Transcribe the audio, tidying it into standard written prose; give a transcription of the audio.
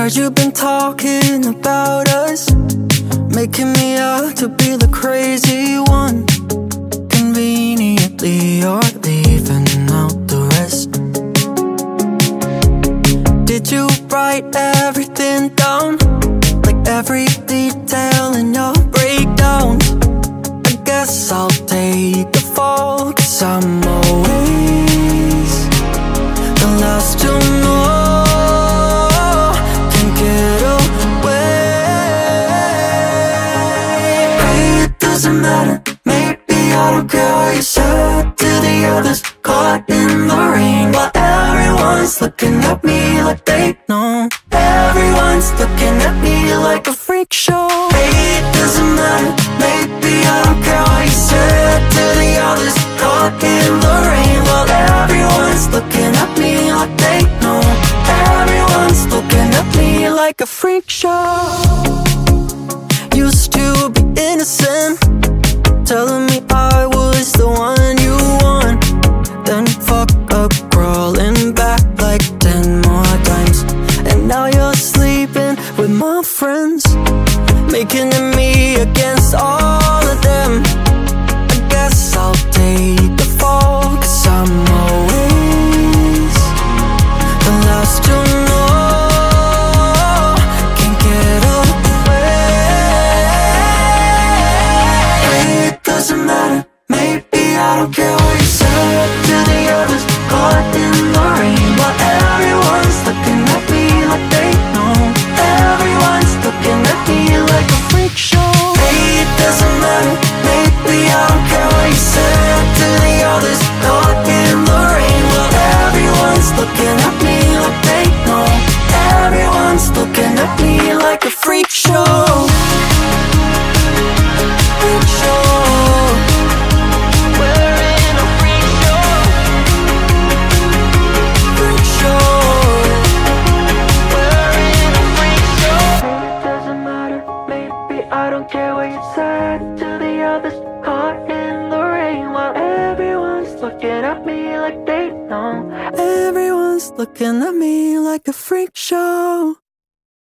Heard you've been talking about us, making me out to be the crazy one. Conveniently you're leaving out the rest. Did you write everything down? Like every detail in your breakdown? I guess I'll take the fall, 'cause I'm always the last to know. Can't get away. Hey, it doesn't matter, maybe I don't care what you said to the others, caught in the rain while everyone's looking at me like they know. Everyone's looking at me like a freak show. Hey, it doesn't matter, maybe I don't care what you said to the others, caught in the rain while everyone's looking at me like they know. Everyone's looking at me like a freak show. Used to be innocent, telling me I was the one you want. Then fuck up, crawling back like 10 more times. And now you're sleeping with my friends, making it me against all of them. I guess I'll take the fall, 'cause I'm always the last to know. Can't get away. Hey, it doesn't matter, maybe I don't care what you said to the others, caught in the rain while everyone's looking at me like they know. Everyone's looking at me like a freak show. Hey, it doesn't matter, maybe I don't care what you said to the others, caught in the rain while everyone's looking at me like they know. Everyone's looking at me like a freak show. Freak show. We're in a freak show. Freak show. We're in a freak show. It doesn't matter, maybe I don't care what you said to the others, caught in the rain while everyone's looking at me like they know. Everyone's looking at me like a freak show.